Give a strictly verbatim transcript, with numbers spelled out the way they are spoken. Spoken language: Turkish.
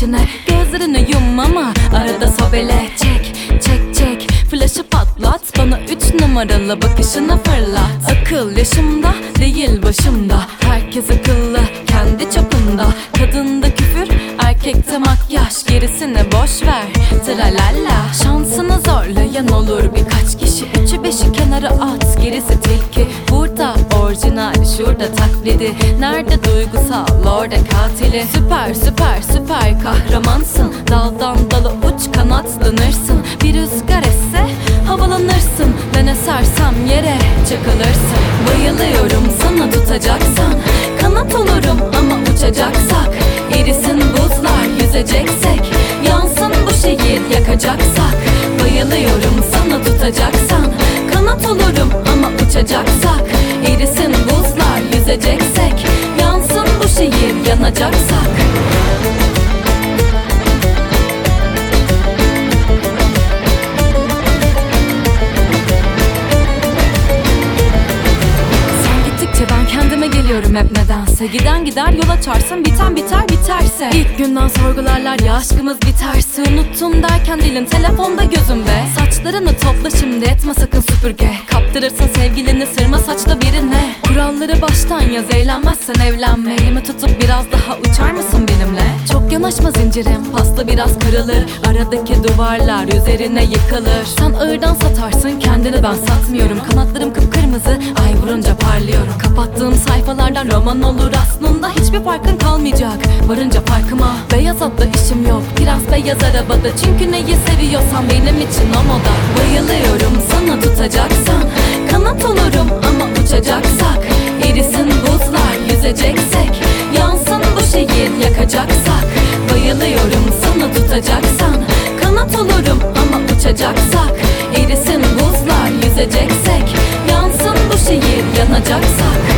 içine. Gözlerini yum ama arada sobele. Çek çek çek, flaşı patlat, bana üç numaralı bakışını fırlat. Akıl yaşımda değil başımda, herkes akıllı kendi çapında. Kadında küfür, erkekte makyaj, gerisini boş ver tralala. Şansını zorlayan olur birkaç kişi, üçü beşi kenara at, gerisi tilki. Burada orijinal, şurada taklidi, nerede duygusal orada katili. Süper süper süper kahramansın, daldan dala uç kanatlanırsın. Bir rüzgar esse havalanırsın, ben esersem yere çakılırsın. Bayılıyorum sana tutacaksan, kanat olurum ama uçacaksak. Erisin buzlar yüzeceksek, yansın bu şehir yakacaksak. Bayılıyorum sana tutacaksan, kanat olurum ama uçacaksak. Erisin buzlar yüzeceksek, yansın bu şehir yanacaksak. Ben kendime geliyorum hep nedense. Giden gider yol açarsın, biten biter biterse. İlk günden sorgularlar ya aşkımız biterse. Unuttum derken dilin telefonda gözümde. Saçlarını topla şimdi, etme sakın süpürge. Kaptırırsın sevgilini sırma saçta birine. Kuralları baştan yaz, eğlenmezsen evlenme. Elimi tutup biraz daha uçar mısın benimle? Çok yanaşma zincirim, pasta biraz kırılır. Aradaki duvarlar üzerine yıkılır. Sen ağırdan satarsın kendini, ben satmıyorum. Kanatlarım kıpkırmızı, ay vurunca parlıyorum. Kapattığım sayfalardan roman olur aslında. Hiçbir farkın kalmayacak varınca farkıma. Beyaz atla işim yok, biraz beyaz arabada. Çünkü neyi seviyorsan benim için o moda. Bayılıyorum sana tutacaksan, kanat olurum ama uçacaksak. Erisin buzlar yüzeceksek, yansın bu şehir yakacaksak. Bayılıyorum sana tutacaksan, kanat olurum ama uçacaksak. Erisin buzlar yüzeceksek, yansın bu şehir yanacaksak.